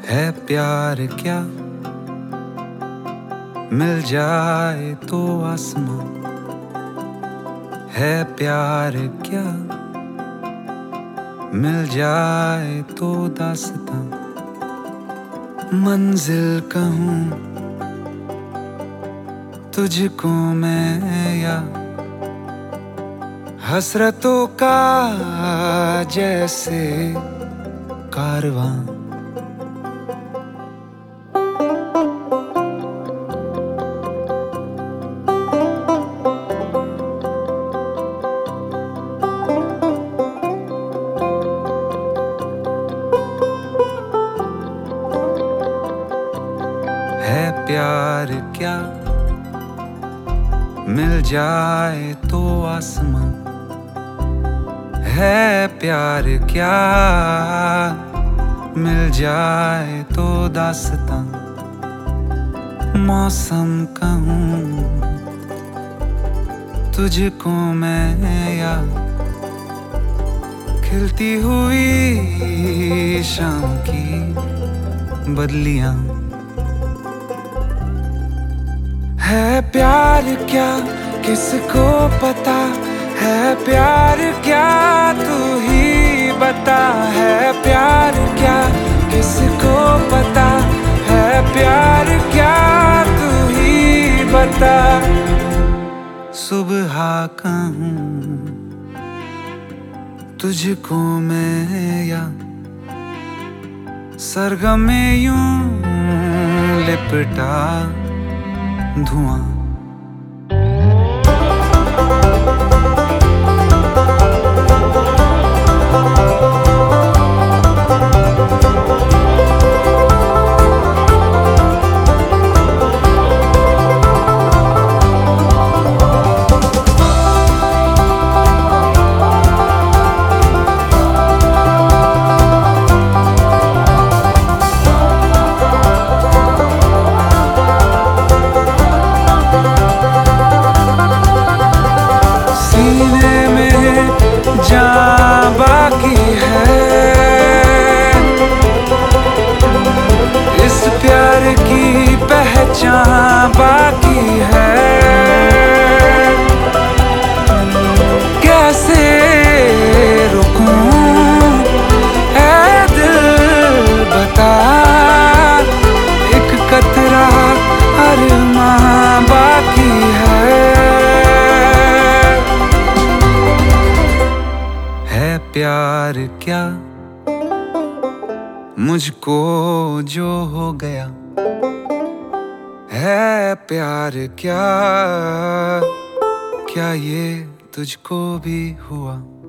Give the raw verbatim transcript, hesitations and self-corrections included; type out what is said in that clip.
है प्यार क्या मिल जाए तो आसमां, है प्यार क्या मिल जाए तो दास्तां। मंजिल कहूँ तुझको मैं या हसरतों का जैसे कारवां। है प्यार क्या मिल जाए तो आसमां, है प्यार क्या मिल जाए तो दास्तां। मौसम कहूँ तुझको मैं या खिलती हुई शाम की बदलियां। है प्यार क्या किसको पता, है प्यार क्या तू ही बता। है प्यार क्या किसको पता, है प्यार क्या तू ही बता। सुबह कहूँ तुझको मैं या सरगम में यूं लिपटा धुआं। सीने में जान बाकी है, इस प्यार की पहचान बाकी है। कैसे रुकूं ऐ दिल बता, एक कतरा अरमां बाकी है। है प्यार क्या मुझको जो हो गया, है प्यार क्या क्या ये तुझको भी हुआ।